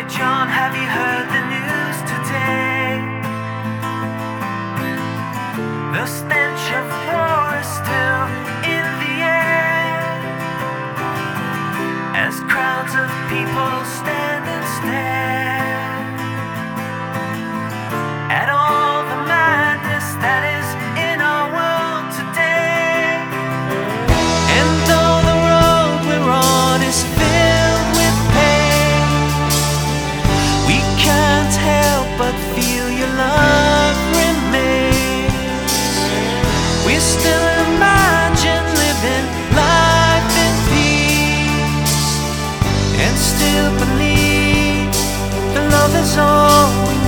John, have you heard the news today? The stench of war is still in the air, as crowds of people stand and stare at all the madness that is in our world today. And though the road we're on is filled with pain, we can't help but feel your love remains. We still imagine living life in peace, and still believe the love is all we